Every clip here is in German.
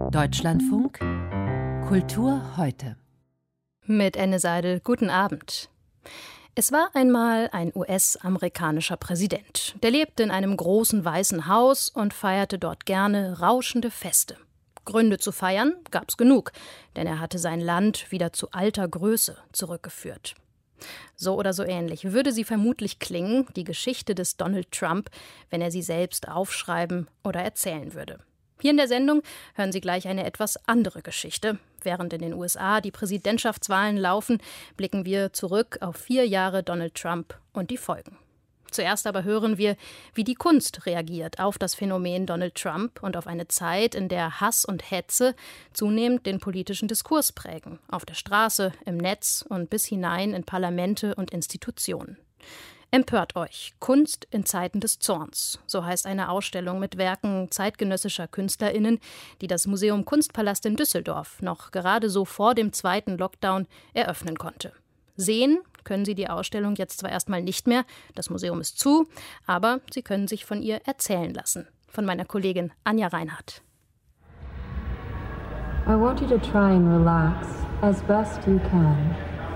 Deutschlandfunk Kultur heute. Mit Enne Seidel, guten Abend. Es war einmal ein US-amerikanischer Präsident. Der lebte in einem großen weißen Haus und feierte dort gerne rauschende Feste. Gründe zu feiern gab's genug, denn er hatte sein Land wieder zu alter Größe zurückgeführt. So oder so ähnlich würde sie vermutlich klingen, die Geschichte des Donald Trump, wenn er sie selbst aufschreiben oder erzählen würde. Hier in der Sendung hören Sie gleich eine etwas andere Geschichte. Während in den USA die Präsidentschaftswahlen laufen, blicken wir zurück auf 4 Jahre Donald Trump und die Folgen. Zuerst aber hören wir, wie die Kunst reagiert auf das Phänomen Donald Trump und auf eine Zeit, in der Hass und Hetze zunehmend den politischen Diskurs prägen. Auf der Straße, im Netz und bis hinein in Parlamente und Institutionen. Empört euch. Kunst in Zeiten des Zorns. So heißt eine Ausstellung mit Werken zeitgenössischer KünstlerInnen, die das Museum Kunstpalast in Düsseldorf noch gerade so vor dem 2. Lockdown eröffnen konnte. Sehen können Sie die Ausstellung jetzt zwar erstmal nicht mehr, das Museum ist zu, aber Sie können sich von ihr erzählen lassen. Von meiner Kollegin Anja Reinhardt. I want you to try and relax as best you can.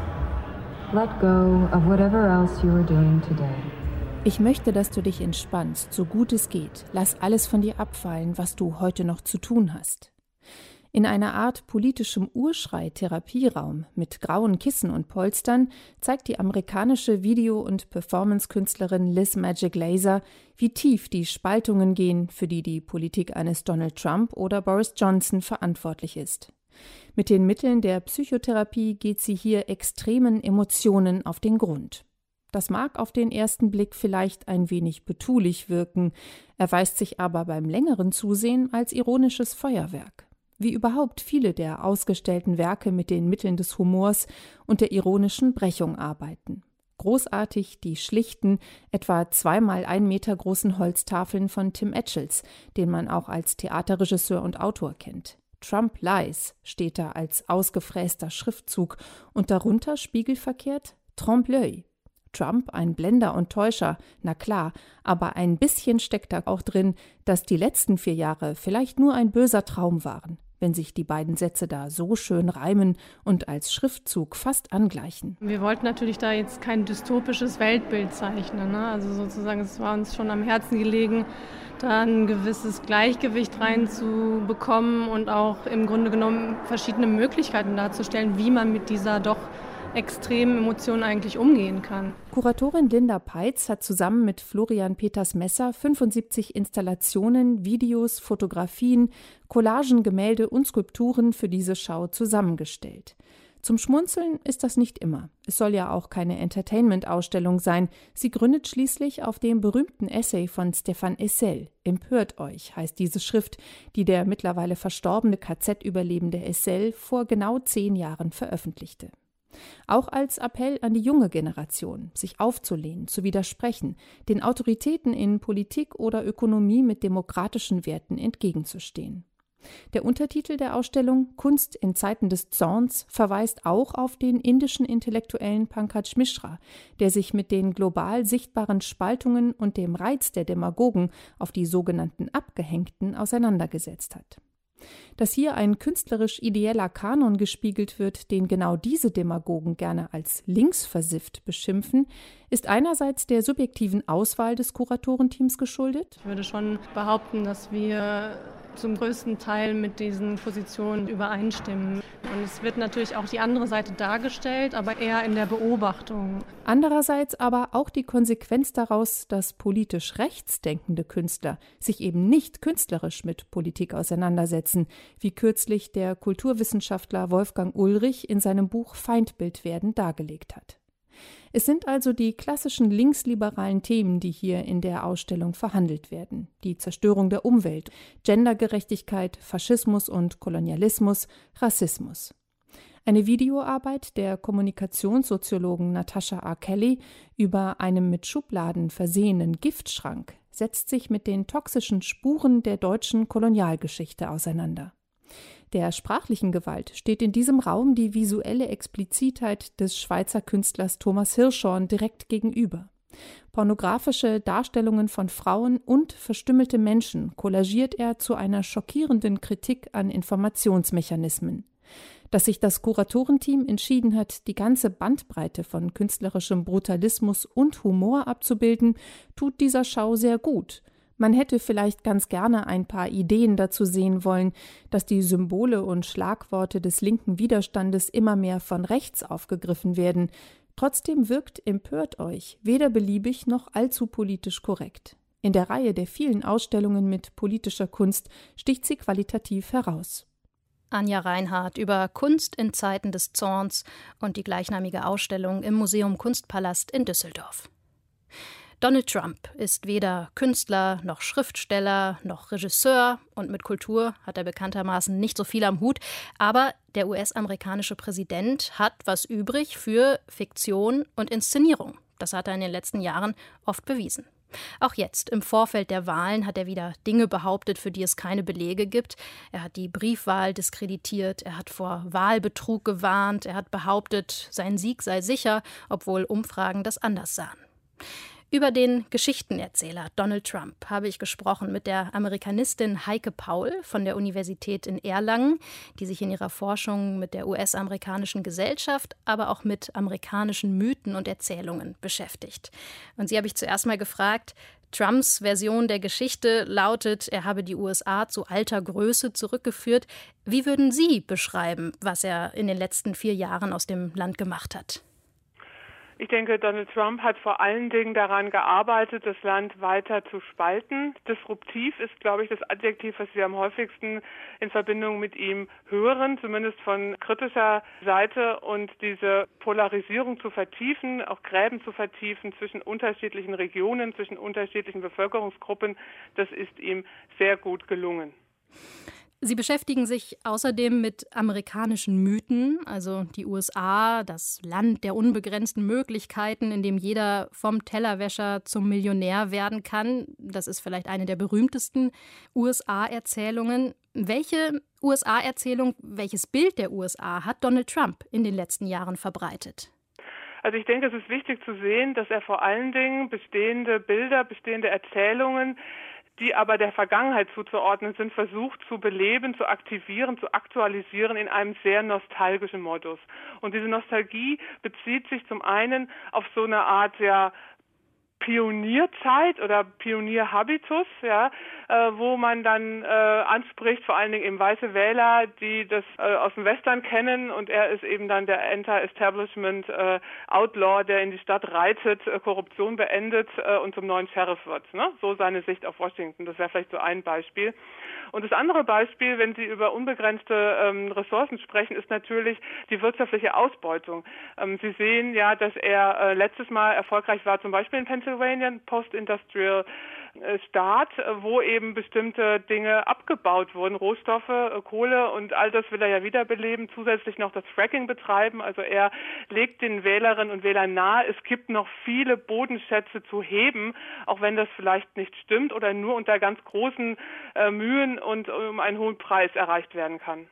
Let go of whatever else you are doing today. Ich möchte, dass du dich entspannst, so gut es geht. Lass alles von dir abfallen, was du heute noch zu tun hast. In einer Art politischem Urschrei-Therapieraum mit grauen Kissen und Polstern zeigt die amerikanische Video- und Performance-Künstlerin Liz Magic Laser, wie tief die Spaltungen gehen, für die die Politik eines Donald Trump oder Boris Johnson verantwortlich ist. Mit den Mitteln der Psychotherapie geht sie hier extremen Emotionen auf den Grund. Das mag auf den ersten Blick vielleicht ein wenig betulich wirken, erweist sich aber beim längeren Zusehen als ironisches Feuerwerk. Wie überhaupt viele der ausgestellten Werke mit den Mitteln des Humors und der ironischen Brechung arbeiten. Großartig die schlichten, etwa 2x1 Meter großen Holztafeln von Tim Etchells, den man auch als Theaterregisseur und Autor kennt. Trump Lies steht da als ausgefräster Schriftzug und darunter spiegelverkehrt Trompe-l'œil. Trump ein Blender und Täuscher, na klar, aber ein bisschen steckt da auch drin, dass die letzten 4 Jahre vielleicht nur ein böser Traum waren, wenn sich die beiden Sätze da so schön reimen und als Schriftzug fast angleichen. Wir wollten natürlich da jetzt kein dystopisches Weltbild zeichnen, ne? Also sozusagen, es war uns schon am Herzen gelegen, da ein gewisses Gleichgewicht reinzubekommen und auch im Grunde genommen verschiedene Möglichkeiten darzustellen, wie man mit dieser doch extremen Emotionen eigentlich umgehen kann. Kuratorin Linda Peitz hat zusammen mit Florian Peters-Messer 75 Installationen, Videos, Fotografien, Collagen, Gemälde und Skulpturen für diese Schau zusammengestellt. Zum Schmunzeln ist das nicht immer. Es soll ja auch keine Entertainment-Ausstellung sein. Sie gründet schließlich auf dem berühmten Essay von Stéphane Hessel. Empört euch heißt diese Schrift, die der mittlerweile verstorbene KZ-Überlebende Hessel vor genau 10 Jahren veröffentlichte. Auch als Appell an die junge Generation, sich aufzulehnen, zu widersprechen, den Autoritäten in Politik oder Ökonomie mit demokratischen Werten entgegenzustehen. Der Untertitel der Ausstellung Kunst in Zeiten des Zorns verweist auch auf den indischen Intellektuellen Pankaj Mishra, der sich mit den global sichtbaren Spaltungen und dem Reiz der Demagogen auf die sogenannten Abgehängten auseinandergesetzt hat. Dass hier ein künstlerisch ideeller Kanon gespiegelt wird, den genau diese Demagogen gerne als linksversifft beschimpfen, ist einerseits der subjektiven Auswahl des Kuratorenteams geschuldet. Ich würde schon behaupten, dass wir zum größten Teil mit diesen Positionen übereinstimmen. Und es wird natürlich auch die andere Seite dargestellt, aber eher in der Beobachtung. Andererseits aber auch die Konsequenz daraus, dass politisch rechts denkende Künstler sich eben nicht künstlerisch mit Politik auseinandersetzen, wie kürzlich der Kulturwissenschaftler Wolfgang Ulrich in seinem Buch Feindbild werden dargelegt hat. Es sind also die klassischen linksliberalen Themen, die hier in der Ausstellung verhandelt werden. Die Zerstörung der Umwelt, Gendergerechtigkeit, Faschismus und Kolonialismus, Rassismus. Eine Videoarbeit der Kommunikationssoziologen Natasha R. Kelly über einem mit Schubladen versehenen Giftschrank setzt sich mit den toxischen Spuren der deutschen Kolonialgeschichte auseinander. Der sprachlichen Gewalt steht in diesem Raum die visuelle Explizitheit des Schweizer Künstlers Thomas Hirschhorn direkt gegenüber. Pornografische Darstellungen von Frauen und verstümmelte Menschen kollagiert er zu einer schockierenden Kritik an Informationsmechanismen. Dass sich das Kuratorenteam entschieden hat, die ganze Bandbreite von künstlerischem Brutalismus und Humor abzubilden, tut dieser Schau sehr gut. Man hätte vielleicht ganz gerne ein paar Ideen dazu sehen wollen, dass die Symbole und Schlagworte des linken Widerstandes immer mehr von rechts aufgegriffen werden. Trotzdem wirkt Empört euch weder beliebig noch allzu politisch korrekt. In der Reihe der vielen Ausstellungen mit politischer Kunst sticht sie qualitativ heraus. Anja Reinhardt über Kunst in Zeiten des Zorns und die gleichnamige Ausstellung im Museum Kunstpalast in Düsseldorf. Donald Trump ist weder Künstler noch Schriftsteller noch Regisseur und mit Kultur hat er bekanntermaßen nicht so viel am Hut. Aber der US-amerikanische Präsident hat was übrig für Fiktion und Inszenierung. Das hat er in den letzten Jahren oft bewiesen. Auch jetzt, im Vorfeld der Wahlen, hat er wieder Dinge behauptet, für die es keine Belege gibt. Er hat die Briefwahl diskreditiert, er hat vor Wahlbetrug gewarnt, er hat behauptet, sein Sieg sei sicher, obwohl Umfragen das anders sahen. Über den Geschichtenerzähler Donald Trump habe ich gesprochen mit der Amerikanistin Heike Paul von der Universität in Erlangen, die sich in ihrer Forschung mit der US-amerikanischen Gesellschaft, aber auch mit amerikanischen Mythen und Erzählungen beschäftigt. Und sie habe ich zuerst mal gefragt, Trumps Version der Geschichte lautet, er habe die USA zu alter Größe zurückgeführt. Wie würden Sie beschreiben, was er in den letzten 4 Jahren aus dem Land gemacht hat? Ich denke, Donald Trump hat vor allen Dingen daran gearbeitet, das Land weiter zu spalten. Disruptiv ist, glaube ich, das Adjektiv, was wir am häufigsten in Verbindung mit ihm hören, zumindest von kritischer Seite. Und diese Polarisierung zu vertiefen, auch Gräben zu vertiefen zwischen unterschiedlichen Regionen, zwischen unterschiedlichen Bevölkerungsgruppen, das ist ihm sehr gut gelungen. Sie beschäftigen sich außerdem mit amerikanischen Mythen, also die USA, das Land der unbegrenzten Möglichkeiten, in dem jeder vom Tellerwäscher zum Millionär werden kann. Das ist vielleicht eine der berühmtesten USA-Erzählungen. Welche USA-Erzählung, welches Bild der USA hat Donald Trump in den letzten Jahren verbreitet? Also ich denke, es ist wichtig zu sehen, dass er vor allen Dingen bestehende Bilder, bestehende Erzählungen, die aber der Vergangenheit zuzuordnen sind, versucht zu beleben, zu aktivieren, zu aktualisieren in einem sehr nostalgischen Modus. Und diese Nostalgie bezieht sich zum einen auf so eine Art, Pionierzeit oder Pionierhabitus, wo man dann anspricht, vor allen Dingen eben weiße Wähler, die das aus dem Western kennen, und er ist eben dann der Anti-Establishment Outlaw, der in die Stadt reitet, Korruption beendet und zum neuen Sheriff wird. Ne? So seine Sicht auf Washington. Das wäre vielleicht so ein Beispiel. Und das andere Beispiel, wenn Sie über unbegrenzte Ressourcen sprechen, ist natürlich die wirtschaftliche Ausbeutung. Sie sehen ja, dass er letztes Mal erfolgreich war, zum Beispiel in Pennsylvania, Post-Industrial Staat, wo eben bestimmte Dinge abgebaut wurden, Rohstoffe, Kohle, und all das will er ja wiederbeleben, zusätzlich noch das Fracking betreiben. Also er legt den Wählerinnen und Wählern nahe, es gibt noch viele Bodenschätze zu heben, auch wenn das vielleicht nicht stimmt oder nur unter ganz großen Mühen und um einen hohen Preis erreicht werden kann.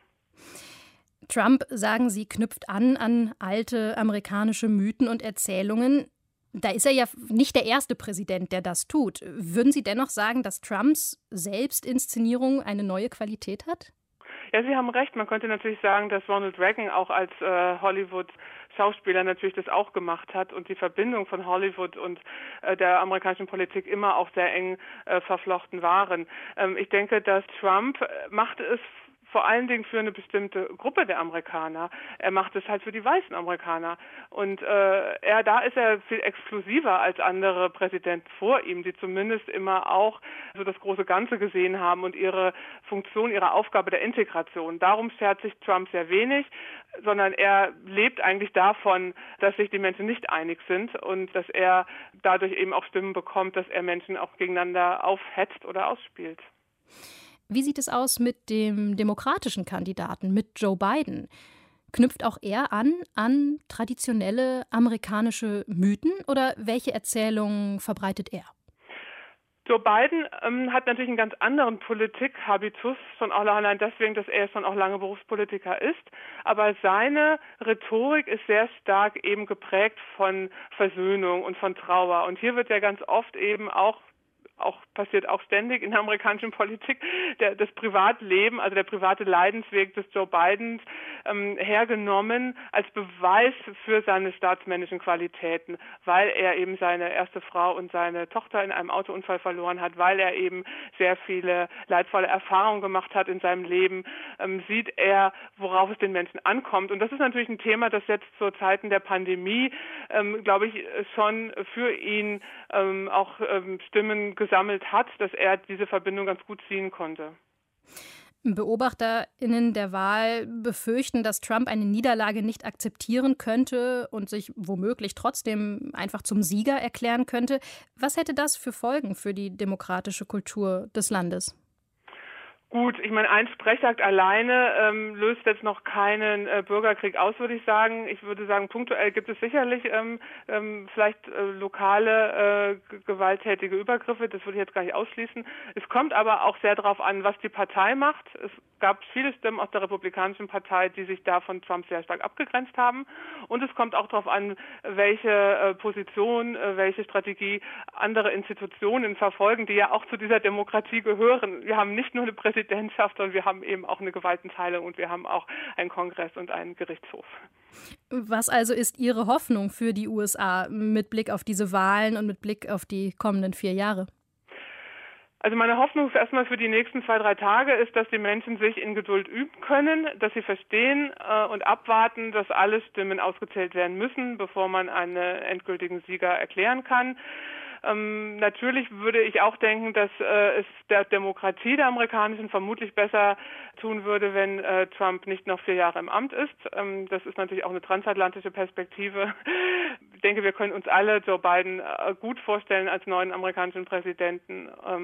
Trump, sagen Sie, knüpft an alte amerikanische Mythen und Erzählungen. Da ist er ja nicht der erste Präsident, der das tut. Würden Sie dennoch sagen, dass Trumps Selbstinszenierung eine neue Qualität hat? Ja, Sie haben recht. Man könnte natürlich sagen, dass Ronald Reagan auch als Hollywood-Schauspieler natürlich das auch gemacht hat und die Verbindung von Hollywood und der amerikanischen Politik immer auch sehr eng verflochten waren. Ich denke, dass Trump macht es vor allen Dingen für eine bestimmte Gruppe der Amerikaner. Er macht es halt für die weißen Amerikaner. Und da ist er viel exklusiver als andere Präsidenten vor ihm, die zumindest immer auch so das große Ganze gesehen haben und ihre Funktion, ihre Aufgabe der Integration. Darum schert sich Trump sehr wenig, sondern er lebt eigentlich davon, dass sich die Menschen nicht einig sind und dass er dadurch eben auch Stimmen bekommt, dass er Menschen auch gegeneinander aufhetzt oder ausspielt. Wie sieht es aus mit dem demokratischen Kandidaten, mit Joe Biden? Knüpft auch er an traditionelle amerikanische Mythen oder welche Erzählungen verbreitet er? Joe Biden hat natürlich einen ganz anderen Politikhabitus, schon auch allein deswegen, dass er schon auch lange Berufspolitiker ist. Aber seine Rhetorik ist sehr stark eben geprägt von Versöhnung und von Trauer. Und hier wird ja ganz oft eben auch passiert auch ständig in der amerikanischen Politik, das Privatleben, also der private Leidensweg des Joe Bidens hergenommen als Beweis für seine staatsmännischen Qualitäten, weil er eben seine erste Frau und seine Tochter in einem Autounfall verloren hat, weil er eben sehr viele leidvolle Erfahrungen gemacht hat in seinem Leben, sieht er, worauf es den Menschen ankommt. Und das ist natürlich ein Thema, das jetzt zu Zeiten der Pandemie, glaube ich, schon für ihn auch Stimmen gesammelt hat, dass er diese Verbindung ganz gut ziehen konnte. BeobachterInnen der Wahl befürchten, dass Trump eine Niederlage nicht akzeptieren könnte und sich womöglich trotzdem einfach zum Sieger erklären könnte. Was hätte das für Folgen für die demokratische Kultur des Landes? Gut, ich meine, ein Sprechakt alleine löst jetzt noch keinen Bürgerkrieg aus, würde ich sagen. Ich würde sagen, punktuell gibt es sicherlich vielleicht lokale gewalttätige Übergriffe. Das würde ich jetzt gar nicht ausschließen. Es kommt aber auch sehr darauf an, was die Partei macht. Es gab viele Stimmen aus der Republikanischen Partei, die sich da von Trump sehr stark abgegrenzt haben. Und es kommt auch darauf an, welche Position, welche Strategie andere Institutionen verfolgen, die ja auch zu dieser Demokratie gehören. Wir haben nicht nur eine Präsidentschaft, sondern wir haben eben auch eine Gewaltenteilung und wir haben auch einen Kongress und einen Gerichtshof. Was also ist Ihre Hoffnung für die USA mit Blick auf diese Wahlen und mit Blick auf die kommenden 4 Jahre? Also meine Hoffnung erstmal für die nächsten 2-3 Tage ist, dass die Menschen sich in Geduld üben können, dass sie verstehen und abwarten, dass alle Stimmen ausgezählt werden müssen, bevor man einen endgültigen Sieger erklären kann. Natürlich würde ich auch denken, dass es der Demokratie der amerikanischen vermutlich besser tun würde, wenn Trump nicht noch 4 Jahre im Amt ist. Das ist natürlich auch eine transatlantische Perspektive. Ich denke, wir können uns alle Joe Biden gut vorstellen als neuen amerikanischen Präsidenten.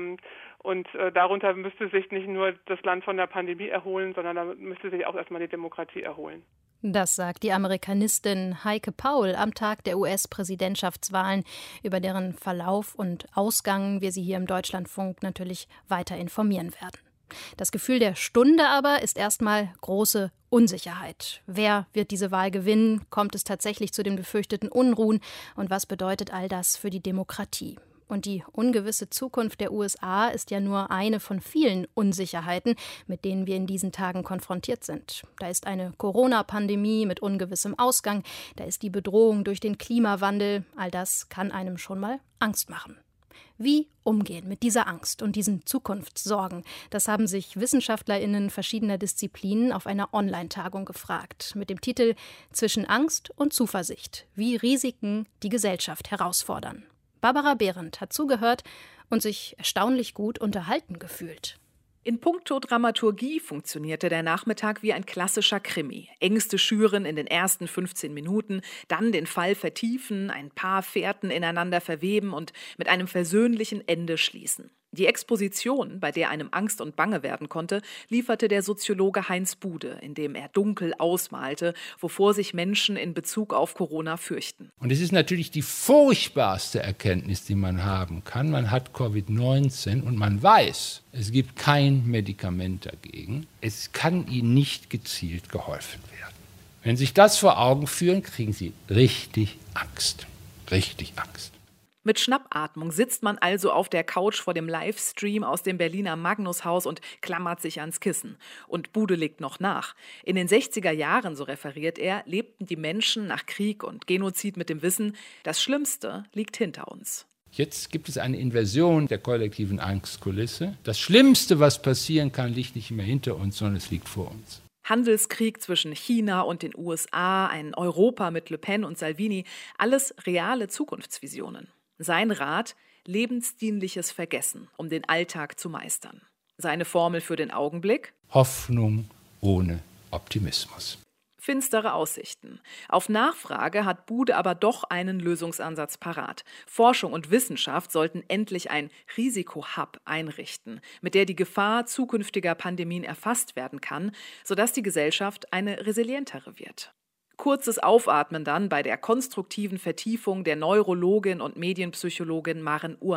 Und darunter müsste sich nicht nur das Land von der Pandemie erholen, sondern da müsste sich auch erstmal die Demokratie erholen. Das sagt die Amerikanistin Heike Paul am Tag der US-Präsidentschaftswahlen, über deren Verlauf und Ausgang wir Sie hier im Deutschlandfunk natürlich weiter informieren werden. Das Gefühl der Stunde aber ist erstmal große Unsicherheit. Wer wird diese Wahl gewinnen? Kommt es tatsächlich zu den befürchteten Unruhen? Und was bedeutet all das für die Demokratie? Und die ungewisse Zukunft der USA ist ja nur eine von vielen Unsicherheiten, mit denen wir in diesen Tagen konfrontiert sind. Da ist eine Corona-Pandemie mit ungewissem Ausgang, da ist die Bedrohung durch den Klimawandel. All das kann einem schon mal Angst machen. Wie umgehen mit dieser Angst und diesen Zukunftssorgen? Das haben sich WissenschaftlerInnen verschiedener Disziplinen auf einer Online-Tagung gefragt, mit dem Titel »Zwischen Angst und Zuversicht. Wie Risiken die Gesellschaft herausfordern«. Barbara Behrendt hat zugehört und sich erstaunlich gut unterhalten gefühlt. In puncto Dramaturgie funktionierte der Nachmittag wie ein klassischer Krimi. Ängste schüren in den ersten 15 Minuten, dann den Fall vertiefen, ein paar Fährten ineinander verweben und mit einem versöhnlichen Ende schließen. Die Exposition, bei der einem Angst und Bange werden konnte, lieferte der Soziologe Heinz Bude, indem er dunkel ausmalte, wovor sich Menschen in Bezug auf Corona fürchten. Und es ist natürlich die furchtbarste Erkenntnis, die man haben kann. Man hat Covid-19 und man weiß, es gibt kein Medikament dagegen. Es kann ihnen nicht gezielt geholfen werden. Wenn Sie sich das vor Augen führen, kriegen Sie richtig Angst. Richtig Angst. Mit Schnappatmung sitzt man also auf der Couch vor dem Livestream aus dem Berliner Magnushaus und klammert sich ans Kissen. Und Bude legt noch nach. In den 60er Jahren, so referiert er, lebten die Menschen nach Krieg und Genozid mit dem Wissen, das Schlimmste liegt hinter uns. Jetzt gibt es eine Inversion der kollektiven Angstkulisse. Das Schlimmste, was passieren kann, liegt nicht mehr hinter uns, sondern es liegt vor uns. Handelskrieg zwischen China und den USA, ein Europa mit Le Pen und Salvini, alles reale Zukunftsvisionen. Sein Rat: lebensdienliches Vergessen, um den Alltag zu meistern. Seine Formel für den Augenblick: Hoffnung ohne Optimismus. Finstere Aussichten. Auf Nachfrage hat Bude aber doch einen Lösungsansatz parat. Forschung und Wissenschaft sollten endlich ein Risikohub einrichten, mit der die Gefahr zukünftiger Pandemien erfasst werden kann, sodass die Gesellschaft eine resilientere wird. Kurzes Aufatmen dann bei der konstruktiven Vertiefung der Neurologin und Medienpsychologin Maren Urner.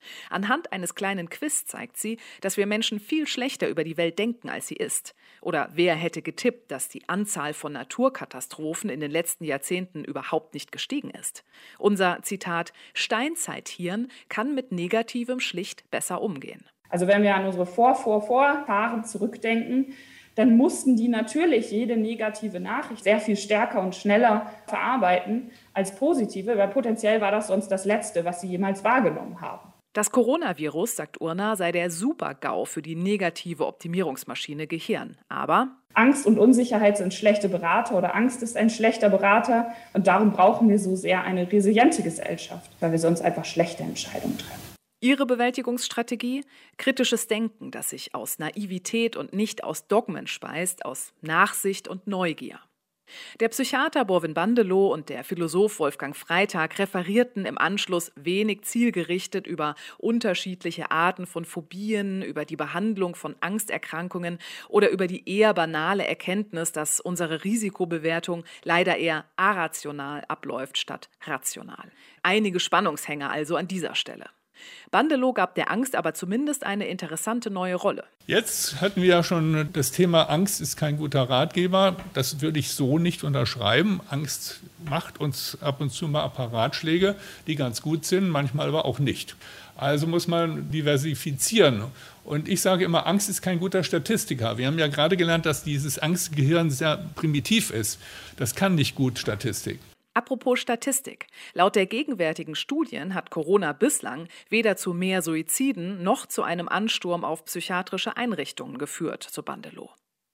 Anhand eines kleinen Quiz zeigt sie, dass wir Menschen viel schlechter über die Welt denken, als sie ist. Oder wer hätte getippt, dass die Anzahl von Naturkatastrophen in den letzten Jahrzehnten überhaupt nicht gestiegen ist? Unser, Zitat, Steinzeithirn kann mit Negativem schlicht besser umgehen. Also wenn wir an unsere Vorfahren zurückdenken, dann mussten die natürlich jede negative Nachricht sehr viel stärker und schneller verarbeiten als positive, weil potenziell war das sonst das Letzte, was sie jemals wahrgenommen haben. Das Coronavirus, sagt Urner, sei der Super-GAU für die negative Optimierungsmaschine Gehirn. Aber Angst und Unsicherheit sind schlechte Berater oder Angst ist ein schlechter Berater. Und darum brauchen wir so sehr eine resiliente Gesellschaft, weil wir sonst einfach schlechte Entscheidungen treffen. Ihre Bewältigungsstrategie? Kritisches Denken, das sich aus Naivität und nicht aus Dogmen speist, aus Nachsicht und Neugier. Der Psychiater Borwin Bandelow und der Philosoph Wolfgang Freitag referierten im Anschluss wenig zielgerichtet über unterschiedliche Arten von Phobien, über die Behandlung von Angsterkrankungen oder über die eher banale Erkenntnis, dass unsere Risikobewertung leider eher irrational abläuft statt rational. Einige Spannungshänger also an dieser Stelle. Bandelow gab der Angst aber zumindest eine interessante neue Rolle. Jetzt hatten wir ja schon das Thema, Angst ist kein guter Ratgeber. Das würde ich so nicht unterschreiben. Angst macht uns ab und zu mal ein paar Ratschläge, die ganz gut sind, manchmal aber auch nicht. Also muss man diversifizieren. Und ich sage immer, Angst ist kein guter Statistiker. Wir haben ja gerade gelernt, dass dieses Angstgehirn sehr primitiv ist. Das kann nicht gut Statistik. Apropos Statistik. Laut der gegenwärtigen Studien hat Corona bislang weder zu mehr Suiziden noch zu einem Ansturm auf psychiatrische Einrichtungen geführt, so Bandelow.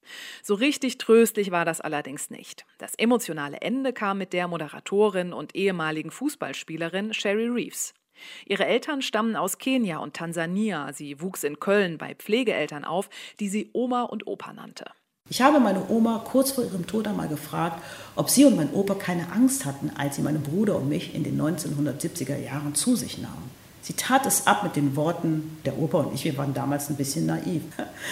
So richtig tröstlich war das allerdings nicht. Das emotionale Ende kam mit der Moderatorin und ehemaligen Fußballspielerin Sherry Reeves. Ihre Eltern stammen aus Kenia und Tansania. Sie wuchs in Köln bei Pflegeeltern auf, die sie Oma und Opa nannte. Ich habe meine Oma kurz vor ihrem Tod einmal gefragt, ob sie und mein Opa keine Angst hatten, als sie meinen Bruder und mich in den 1970er Jahren zu sich nahmen. Sie tat es ab mit den Worten, der Opa und ich, wir waren damals ein bisschen naiv.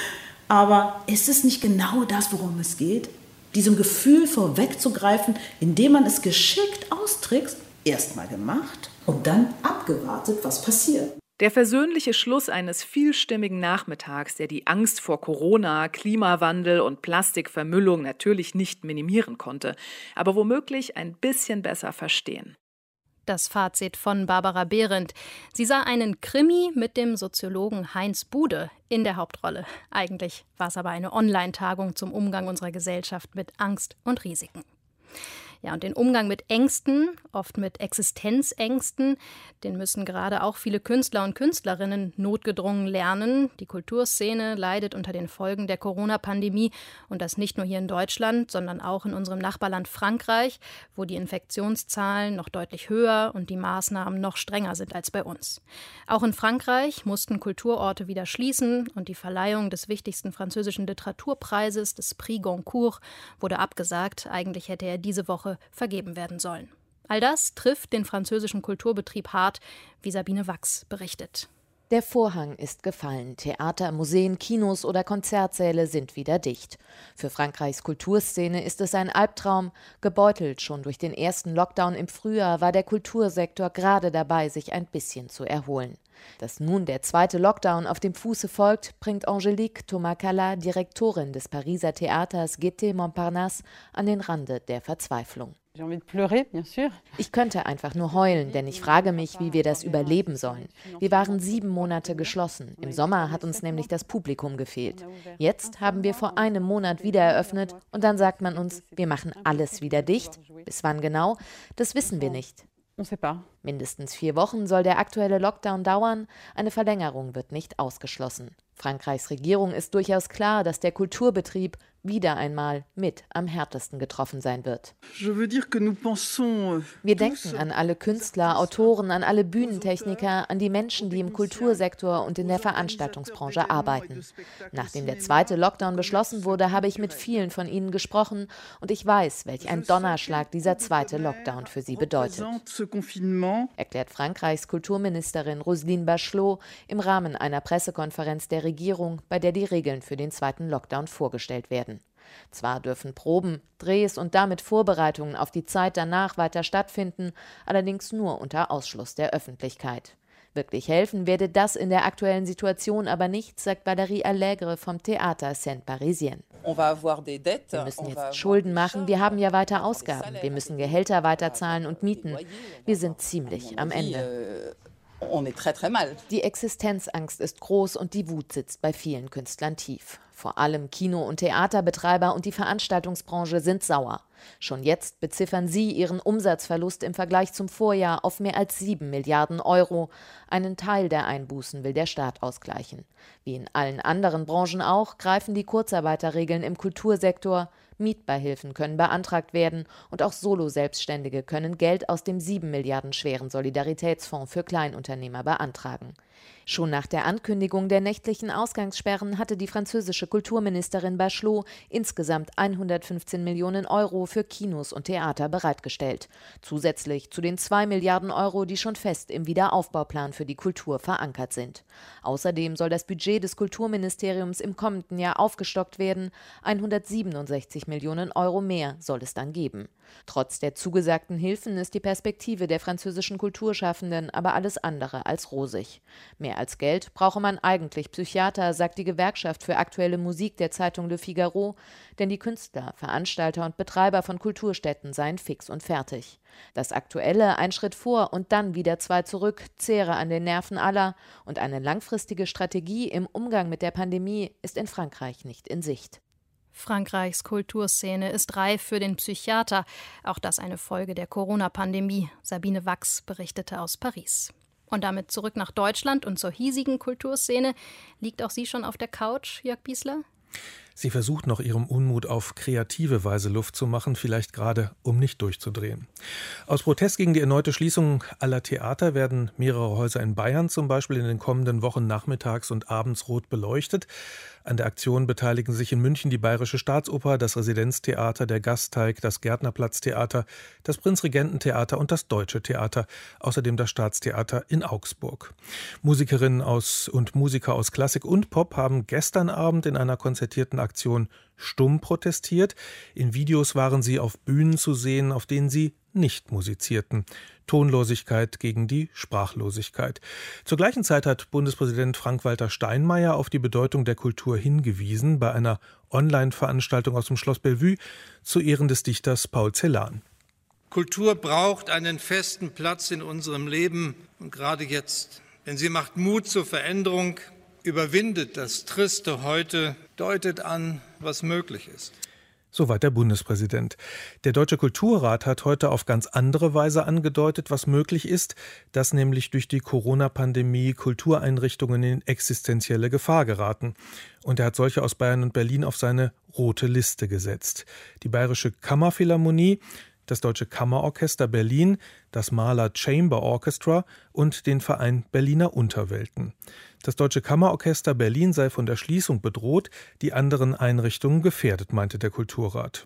Aber ist es nicht genau das, worum es geht? Diesem Gefühl vorwegzugreifen, indem man es geschickt austrickst, erst mal gemacht und dann abgewartet, was passiert. Der versöhnliche Schluss eines vielstimmigen Nachmittags, der die Angst vor Corona, Klimawandel und Plastikvermüllung natürlich nicht minimieren konnte, aber womöglich ein bisschen besser verstehen. Das Fazit von Barbara Behrendt. Sie sah einen Krimi mit dem Soziologen Heinz Bude in der Hauptrolle. Eigentlich war es aber eine Online-Tagung zum Umgang unserer Gesellschaft mit Angst und Risiken. Ja, und den Umgang mit Ängsten, oft mit Existenzängsten, den müssen gerade auch viele Künstler und Künstlerinnen notgedrungen lernen. Die Kulturszene leidet unter den Folgen der Corona-Pandemie und das nicht nur hier in Deutschland, sondern auch in unserem Nachbarland Frankreich, wo die Infektionszahlen noch deutlich höher und die Maßnahmen noch strenger sind als bei uns. Auch in Frankreich mussten Kulturorte wieder schließen und die Verleihung des wichtigsten französischen Literaturpreises, des Prix Goncourt, wurde abgesagt. Eigentlich hätte er diese Woche vergeben werden sollen. All das trifft den französischen Kulturbetrieb hart, wie Sabine Wachs berichtet. Der Vorhang ist gefallen. Theater, Museen, Kinos oder Konzertsäle sind wieder dicht. Für Frankreichs Kulturszene ist es ein Albtraum. Gebeutelt schon durch den ersten Lockdown im Frühjahr war der Kultursektor gerade dabei, sich ein bisschen zu erholen. Dass nun der zweite Lockdown auf dem Fuße folgt, bringt Angélique Thomas-Cala, Direktorin des Pariser Theaters Gaîté Montparnasse, an den Rande der Verzweiflung. Ich könnte einfach nur heulen, denn ich frage mich, wie wir das überleben sollen. Wir waren 7 Monate geschlossen. Im Sommer hat uns nämlich das Publikum gefehlt. Jetzt haben wir vor einem Monat wieder eröffnet und dann sagt man uns, wir machen alles wieder dicht. Bis wann genau? Das wissen wir nicht. Mindestens 4 Wochen soll der aktuelle Lockdown dauern. Eine Verlängerung wird nicht ausgeschlossen. Frankreichs Regierung ist durchaus klar, dass der Kulturbetrieb wieder einmal mit am härtesten getroffen sein wird. Wir denken an alle Künstler, Autoren, an alle Bühnentechniker, an die Menschen, die im Kultursektor und in der Veranstaltungsbranche arbeiten. Nachdem der zweite Lockdown beschlossen wurde, habe ich mit vielen von ihnen gesprochen und ich weiß, welch ein Donnerschlag dieser zweite Lockdown für sie bedeutet, erklärt Frankreichs Kulturministerin Roselyne Bachelot im Rahmen einer Pressekonferenz der Regierung, bei der die Regeln für den zweiten Lockdown vorgestellt werden. Zwar dürfen Proben, Drehs und damit Vorbereitungen auf die Zeit danach weiter stattfinden, allerdings nur unter Ausschluss der Öffentlichkeit. Wirklich helfen werde das in der aktuellen Situation aber nicht, sagt Valérie Allègre vom Theater Seine-Parisienne. Wir müssen jetzt Schulden machen, wir haben ja weiter Ausgaben, wir müssen Gehälter weiterzahlen und Mieten. Wir sind ziemlich am Ende. Die Existenzangst ist groß und die Wut sitzt bei vielen Künstlern tief. Vor allem Kino- und Theaterbetreiber und die Veranstaltungsbranche sind sauer. Schon jetzt beziffern sie ihren Umsatzverlust im Vergleich zum Vorjahr auf mehr als 7 Milliarden Euro. Einen Teil der Einbußen will der Staat ausgleichen. Wie in allen anderen Branchen auch, greifen die Kurzarbeiterregeln im Kultursektor. Mietbeihilfen können beantragt werden und auch Solo-Selbstständige können Geld aus dem 7 Milliarden schweren Solidaritätsfonds für Kleinunternehmer beantragen. Schon nach der Ankündigung der nächtlichen Ausgangssperren hatte die französische Kulturministerin Bachelot insgesamt 115 Millionen Euro für Kinos und Theater bereitgestellt. Zusätzlich zu den 2 Milliarden Euro, die schon fest im Wiederaufbauplan für die Kultur verankert sind. Außerdem soll das Budget des Kulturministeriums im kommenden Jahr aufgestockt werden. 167 Millionen Euro mehr soll es dann geben. Trotz der zugesagten Hilfen ist die Perspektive der französischen Kulturschaffenden aber alles andere als rosig. Mehr als Geld brauche man eigentlich Psychiater, sagt die Gewerkschaft für aktuelle Musik der Zeitung Le Figaro, denn die Künstler, Veranstalter und Betreiber von Kulturstätten seien fix und fertig. Das Aktuelle, ein Schritt vor und dann wieder 2 zurück, zehre an den Nerven aller und eine langfristige Strategie im Umgang mit der Pandemie ist in Frankreich nicht in Sicht. Frankreichs Kulturszene ist reif für den Psychiater. Auch das eine Folge der Corona-Pandemie. Sabine Wachs berichtete aus Paris. Und damit zurück nach Deutschland und zur hiesigen Kulturszene. Liegt auch sie schon auf der Couch, Jörg Biesler? Sie versucht noch ihrem Unmut auf kreative Weise Luft zu machen, vielleicht gerade, um nicht durchzudrehen. Aus Protest gegen die erneute Schließung aller Theater werden mehrere Häuser in Bayern zum Beispiel in den kommenden Wochen nachmittags und abends rot beleuchtet. An der Aktion beteiligen sich in München die Bayerische Staatsoper, das Residenztheater, der Gasteig, das Gärtnerplatztheater, das Prinzregententheater und das Deutsche Theater, außerdem das Staatstheater in Augsburg. Musikerinnen und Musiker aus Klassik und Pop haben gestern Abend in einer konzertierten Aktion stumm protestiert. In Videos waren sie auf Bühnen zu sehen, auf denen sie nicht musizierten. Tonlosigkeit gegen die Sprachlosigkeit. Zur gleichen Zeit hat Bundespräsident Frank-Walter Steinmeier auf die Bedeutung der Kultur hingewiesen bei einer Online-Veranstaltung aus dem Schloss Bellevue zu Ehren des Dichters Paul Celan. Kultur braucht einen festen Platz in unserem Leben und gerade jetzt, denn sie macht Mut zur Veränderung, überwindet das triste Heute, deutet an, was möglich ist. Soweit der Bundespräsident. Der Deutsche Kulturrat hat heute auf ganz andere Weise angedeutet, was möglich ist, dass nämlich durch die Corona-Pandemie Kultureinrichtungen in existenzielle Gefahr geraten. Und er hat solche aus Bayern und Berlin auf seine rote Liste gesetzt. Die Bayerische Kammerphilharmonie, das Deutsche Kammerorchester Berlin, das Mahler Chamber Orchestra und den Verein Berliner Unterwelten. Das Deutsche Kammerorchester Berlin sei von der Schließung bedroht, die anderen Einrichtungen gefährdet, meinte der Kulturrat.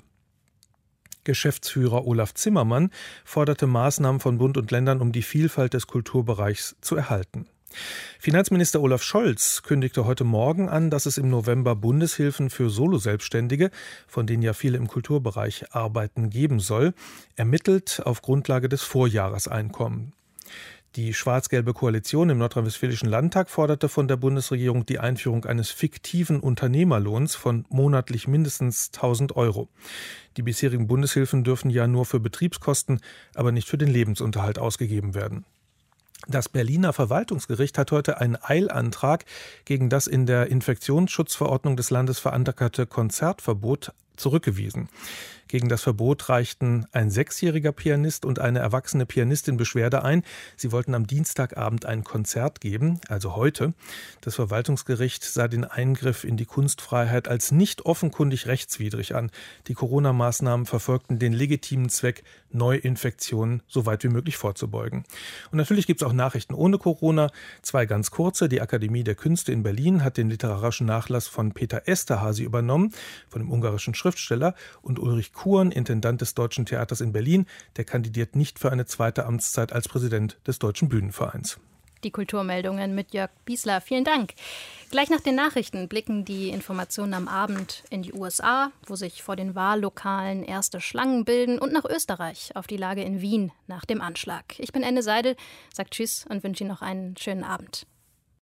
Geschäftsführer Olaf Zimmermann forderte Maßnahmen von Bund und Ländern, um die Vielfalt des Kulturbereichs zu erhalten. Finanzminister Olaf Scholz kündigte heute Morgen an, dass es im November Bundeshilfen für Solo-Selbstständige, von denen ja viele im Kulturbereich arbeiten, geben soll, ermittelt auf Grundlage des Vorjahreseinkommens. Die schwarz-gelbe Koalition im nordrhein-westfälischen Landtag forderte von der Bundesregierung die Einführung eines fiktiven Unternehmerlohns von monatlich mindestens 1.000 Euro. Die bisherigen Bundeshilfen dürfen ja nur für Betriebskosten, aber nicht für den Lebensunterhalt ausgegeben werden. Das Berliner Verwaltungsgericht hat heute einen Eilantrag gegen das in der Infektionsschutzverordnung des Landes verankerte Konzertverbot zurückgewiesen. Gegen das Verbot reichten ein 6-jähriger Pianist und eine erwachsene Pianistin Beschwerde ein. Sie wollten am Dienstagabend ein Konzert geben, also heute. Das Verwaltungsgericht sah den Eingriff in die Kunstfreiheit als nicht offenkundig rechtswidrig an. Die Corona-Maßnahmen verfolgten den legitimen Zweck, Neuinfektionen so weit wie möglich vorzubeugen. Und natürlich gibt es auch Nachrichten ohne Corona. 2 ganz kurze. Die Akademie der Künste in Berlin hat den literarischen Nachlass von Peter Esterházy übernommen, von dem ungarischen Schriftsteller, und Ulrich Kuhn, Intendant des Deutschen Theaters in Berlin, der kandidiert nicht für eine zweite Amtszeit als Präsident des Deutschen Bühnenvereins. die Kulturmeldungen mit Jörg Biesler. Vielen Dank. Gleich nach den Nachrichten blicken die Informationen am Abend in die USA, wo sich vor den Wahllokalen erste Schlangen bilden, und nach Österreich auf die Lage in Wien nach dem Anschlag. Ich bin Enne Seidel, sagt Tschüss und wünsche Ihnen noch einen schönen Abend.